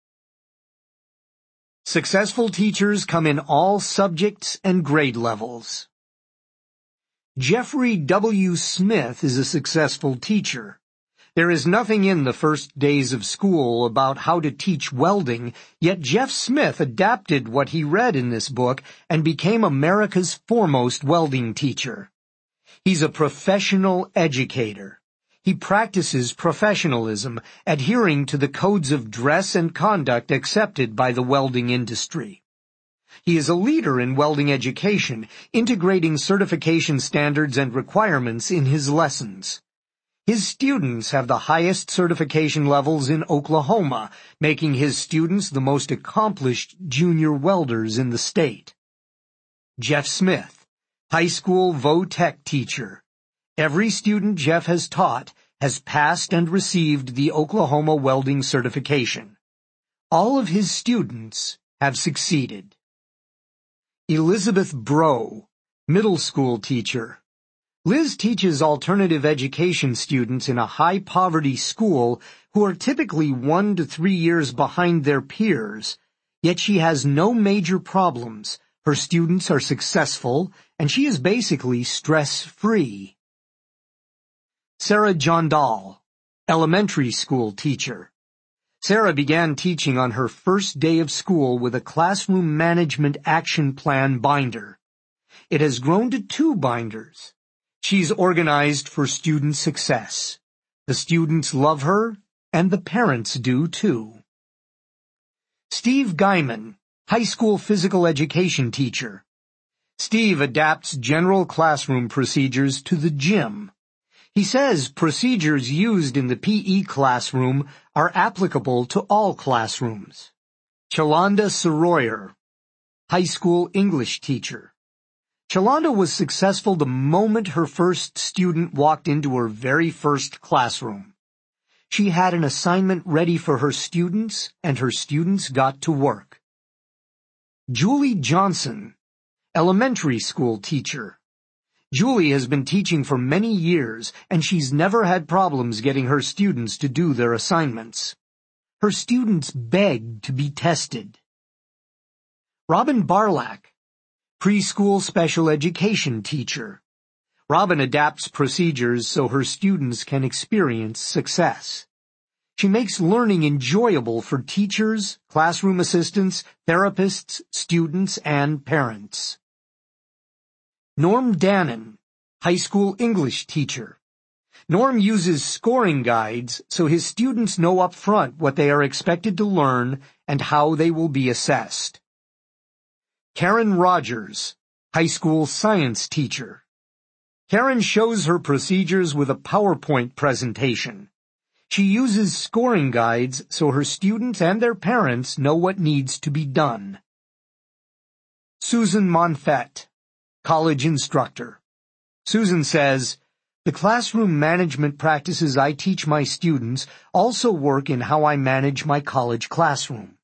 Successful teachers come in all subjects and grade levels. Jeffrey W. Smith is a successful teacher. There is nothing in the first days of school about how to teach welding, yet Jeff Smith adapted what he read in this book and became America's foremost welding teacher. He's a professional educator. He practices professionalism, adhering to the codes of dress and conduct accepted by the welding industry. He is a leader in welding education, integrating certification standards and requirements in his lessons. His students have the highest certification levels in Oklahoma, making his students the most accomplished junior welders in the state. Jeff Smith, high school vo-tech teacher. Every student Jeff has taught has passed and received the Oklahoma welding certification. All of his students have succeeded. Elizabeth Bro, middle school teacher. Liz teaches alternative education students in a high-poverty school who are typically one to three years behind their peers, yet she has no major problems. Her students are successful, and she is basically stress-free. Sarah Jondal, elementary school teacher. Sarah began teaching on her first day of school with a classroom management action plan binder. It has grown to two binders. She's organized for student success. The students love her, and the parents do too. Steve Guyman, high school physical education teacher. Steve adapts general classroom procedures to the gym. He says procedures used in the P E classroom are applicable to all classrooms. Chalanda Soroyer, high school English teacher. Chalanda was successful the moment her first student walked into her very first classroom. She had an assignment ready for her students, and her students got to work. Julie Johnson, elementary school teacher. Julie has been teaching for many years, and she's never had problems getting her students to do their assignments. Her students beg to be tested. Robin Barlack, preschool special education teacher. Robin adapts procedures so her students can experience success. She makes learning enjoyable for teachers, classroom assistants, therapists, students, and parents. Norm Dannon, high school English teacher. Norm uses scoring guides so his students know up front what they are expected to learn and how they will be assessed. Karen Rogers, high school science teacher. Karen shows her procedures with a PowerPoint presentation. She uses scoring guides so her students and their parents know what needs to be done. Susan Monfett, college instructor. Susan says, "The classroom management practices I teach my students also work in how I manage my college classroom."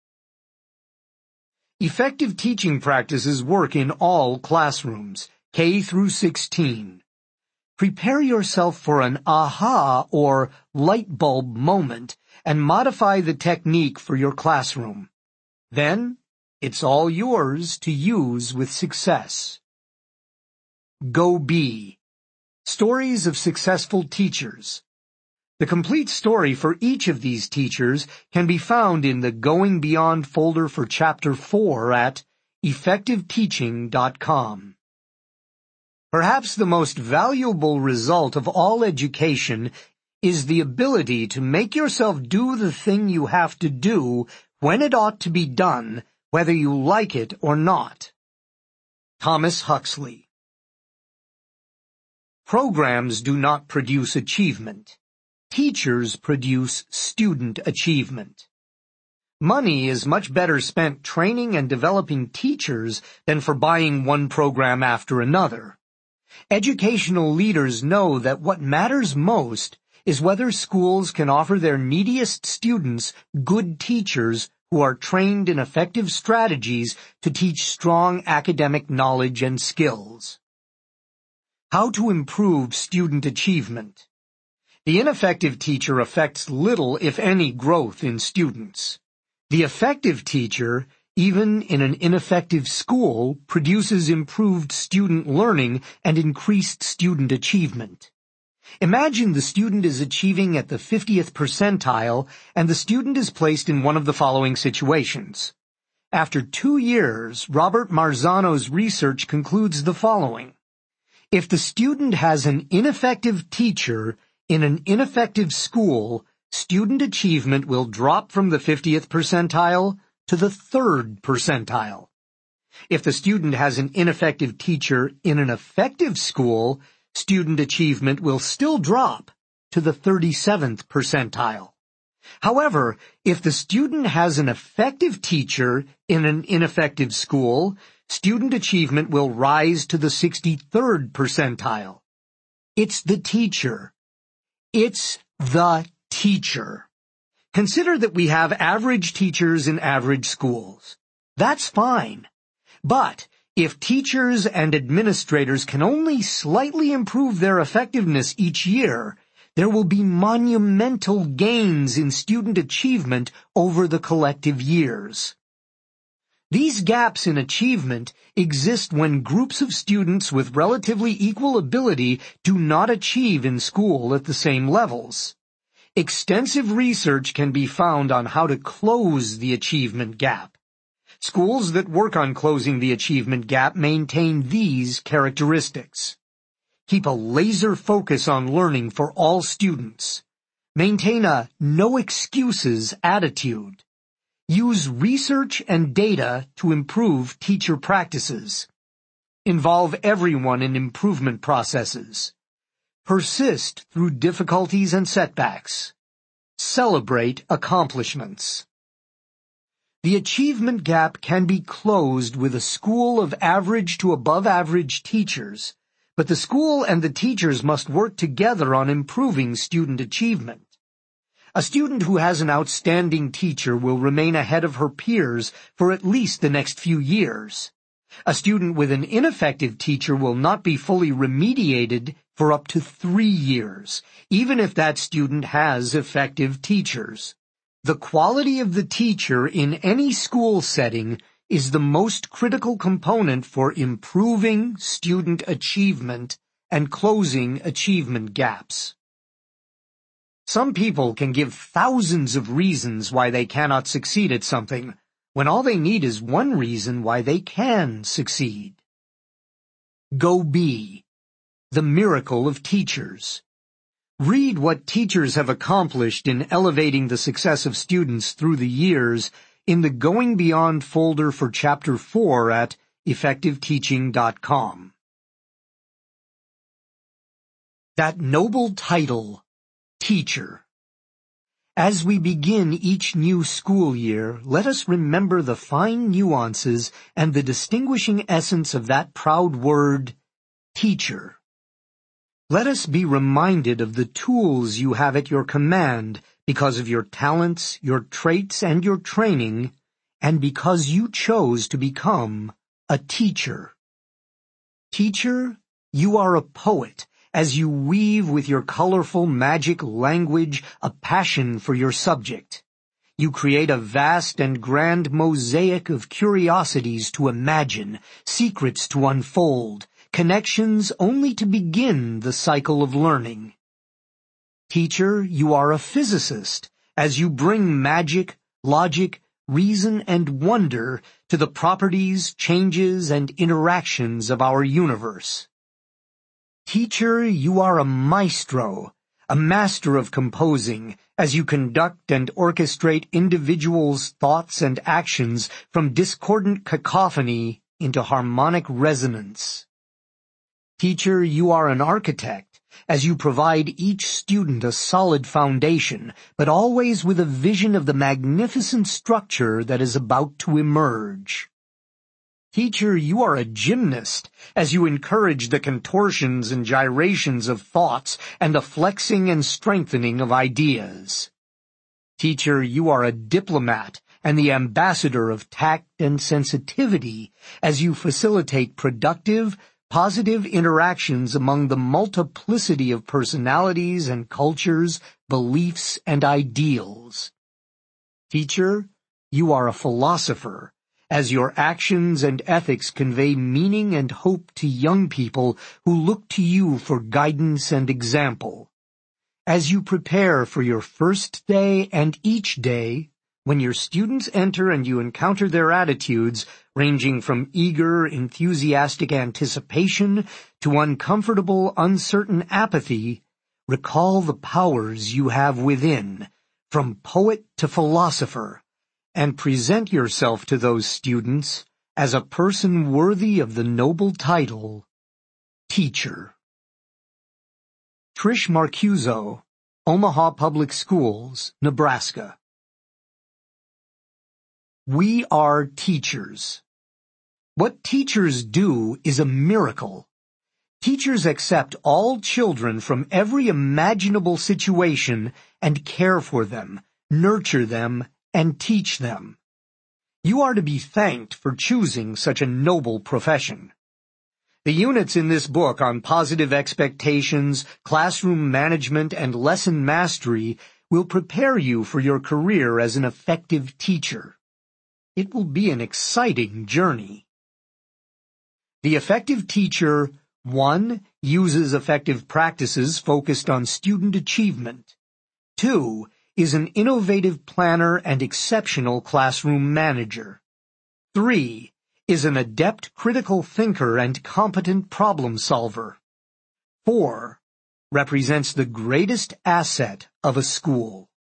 Effective teaching practices work in all classrooms, K through sixteen. Prepare yourself for an aha or light bulb moment and modify the technique for your classroom. Then, it's all yours to use with success. Go Be. Stories of successful teachers. The complete story for each of these teachers can be found in the Going Beyond folder for Chapter four at effective teaching dot com. Perhaps the most valuable result of all education is the ability to make yourself do the thing you have to do when it ought to be done, whether you like it or not. Thomas Huxley. Programs do not produce achievement. Teachers produce student achievement. Money is much better spent training and developing teachers than for buying one program after another. Educational leaders know that what matters most is whether schools can offer their neediest students good teachers who are trained in effective strategies to teach strong academic knowledge and skills. How to improve student achievement. The ineffective teacher affects little, if any, growth in students. The effective teacher, even in an ineffective school, produces improved student learning and increased student achievement. Imagine the student is achieving at the fiftieth percentile and the student is placed in one of the following situations. After two years, Robert Marzano's research concludes the following. If the student has an ineffective teacher in an ineffective school, student achievement will drop from the fiftieth percentile to the third percentile. If the student has an ineffective teacher in an effective school, student achievement will still drop to the thirty-seventh percentile. However, if the student has an effective teacher in an ineffective school, student achievement will rise to the sixty-third percentile. It's the teacher. It's the teacher. Consider that we have average teachers in average schools. That's fine. But if teachers and administrators can only slightly improve their effectiveness each year, there will be monumental gains in student achievement over the collective years. These gaps in achievement exist when groups of students with relatively equal ability do not achieve in school at the same levels. Extensive research can be found on how to close the achievement gap. Schools that work on closing the achievement gap maintain these characteristics. Keep a laser focus on learning for all students. Maintain a no excuses attitude. Use research and data to improve teacher practices. Involve everyone in improvement processes. Persist through difficulties and setbacks. Celebrate accomplishments. The achievement gap can be closed with a school of average to above average teachers, but the school and the teachers must work together on improving student achievement. A student who has an outstanding teacher will remain ahead of her peers for at least the next few years. A student with an ineffective teacher will not be fully remediated for up to three years, even if that student has effective teachers. The quality of the teacher in any school setting is the most critical component for improving student achievement and closing achievement gaps. Some people can give thousands of reasons why they cannot succeed at something, when all they need is one reason why they can succeed. Go be the miracle of teachers. Read what teachers have accomplished in elevating the success of students through the years in the Going Beyond folder for Chapter four at effective teaching dot com. That noble title, teacher. As we begin each new school year, let us remember the fine nuances and the distinguishing essence of that proud word, teacher. Let us be reminded of the tools you have at your command because of your talents, your traits, and your training, and because you chose to become a teacher. Teacher, you are a poet as you weave with your colorful magic language a passion for your subject. You create a vast and grand mosaic of curiosities to imagine, secrets to unfold, connections only to begin the cycle of learning. Teacher, you are a physicist as you bring magic, logic, reason, and wonder to the properties, changes, and interactions of our universe. Teacher, you are a maestro, a master of composing, as you conduct and orchestrate individuals' thoughts and actions from discordant cacophony into harmonic resonance. Teacher, you are an architect, as you provide each student a solid foundation, but always with a vision of the magnificent structure that is about to emerge. Teacher, you are a gymnast, as you encourage the contortions and gyrations of thoughts and the flexing and strengthening of ideas. Teacher, you are a diplomat and the ambassador of tact and sensitivity, as you facilitate productive, positive interactions among the multiplicity of personalities and cultures, beliefs, and ideals. Teacher, you are a philosopher, as your actions and ethics convey meaning and hope to young people who look to you for guidance and example. As you prepare for your first day and each day, when your students enter and you encounter their attitudes, ranging from eager, enthusiastic anticipation to uncomfortable, uncertain apathy, recall the powers you have within, from poet to philosopher, and present yourself to those students as a person worthy of the noble title, teacher. Trish Marcuso, Omaha Public Schools, Nebraska. We are teachers. What teachers do is a miracle. Teachers accept all children from every imaginable situation and care for them, nurture them, and teach them. You are to be thanked for choosing such a noble profession. The units in this book on positive expectations, classroom management, and lesson mastery will prepare you for your career as an effective teacher. It will be an exciting journey. The effective teacher, one, uses effective practices focused on student achievement. Two, is an innovative planner and exceptional classroom manager. Three, is an adept critical thinker and competent problem solver. Four, represents the greatest asset of a school.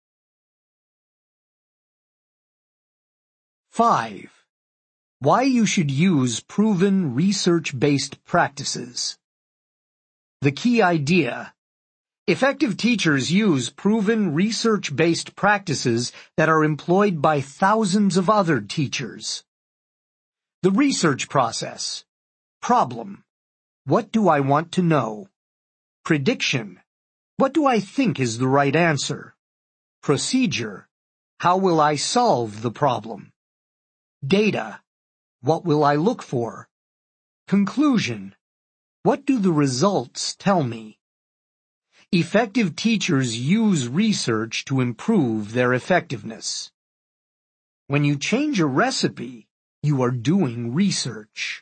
Five, why you should use proven research-based practices. The key idea. Effective teachers use proven research-based practices that are employed by thousands of other teachers. The research process. Problem. What do I want to know? Prediction. What do I think is the right answer? Procedure. How will I solve the problem? Data. What will I look for? Conclusion. What do the results tell me? Effective teachers use research to improve their effectiveness. When you change a recipe, you are doing research.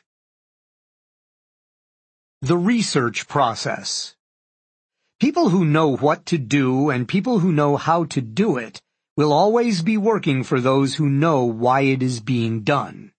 The research process. People who know what to do and people who know how to do it will always be working for those who know why it is being done.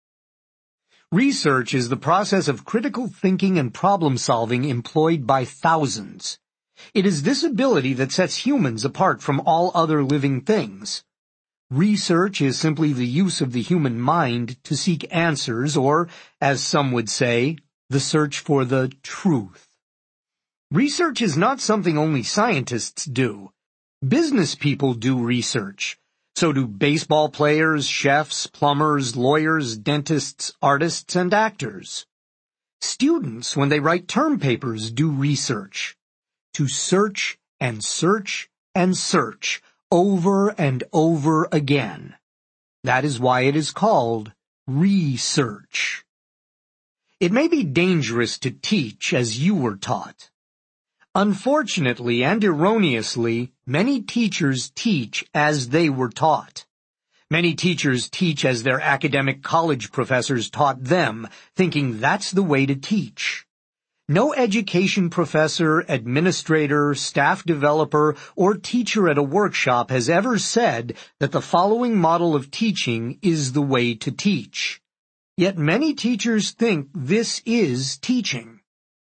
Research is the process of critical thinking and problem-solving employed by thousands. It is this ability that sets humans apart from all other living things. Research is simply the use of the human mind to seek answers or, as some would say, the search for the truth. Research is not something only scientists do. Business people do research. So do baseball players, chefs, plumbers, lawyers, dentists, artists, and actors. Students, when they write term papers, do research. To search and search and search over and over again. That is why it is called research. It may be dangerous to teach as you were taught. Unfortunately and erroneously, many teachers teach as they were taught. Many teachers teach as their academic college professors taught them, thinking that's the way to teach. No education professor, administrator, staff developer, or teacher at a workshop has ever said that the following model of teaching is the way to teach. Yet many teachers think this is teaching.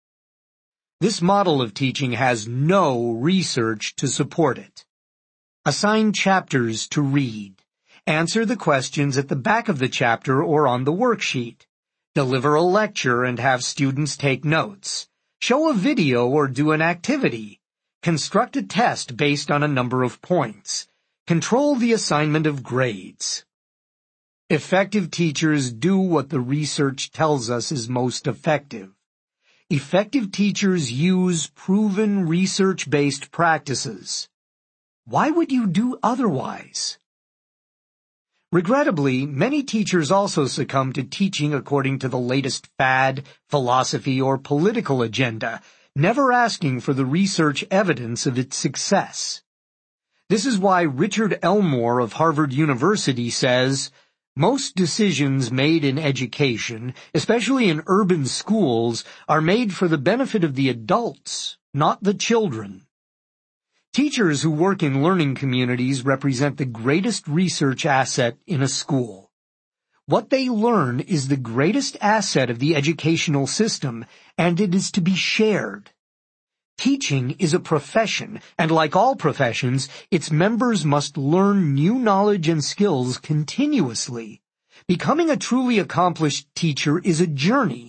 This model of teaching has no research to support it. Assign chapters to read. Answer the questions at the back of the chapter or on the worksheet. Deliver a lecture and have students take notes. Show a video or do an activity. Construct a test based on a number of points. Control the assignment of grades. Effective teachers do what the research tells us is most effective. Effective teachers use proven research-based practices. Why would you do otherwise? Regrettably, many teachers also succumb to teaching according to the latest fad, philosophy, or political agenda, never asking for the research evidence of its success. This is why Richard Elmore of Harvard University says, most decisions made in education, especially in urban schools, are made for the benefit of the adults, not the children. Teachers who work in learning communities represent the greatest research asset in a school. What they learn is the greatest asset of the educational system, and it is to be shared. Teaching is a profession, and like all professions, its members must learn new knowledge and skills continuously, Becoming a truly accomplished teacher is a journey.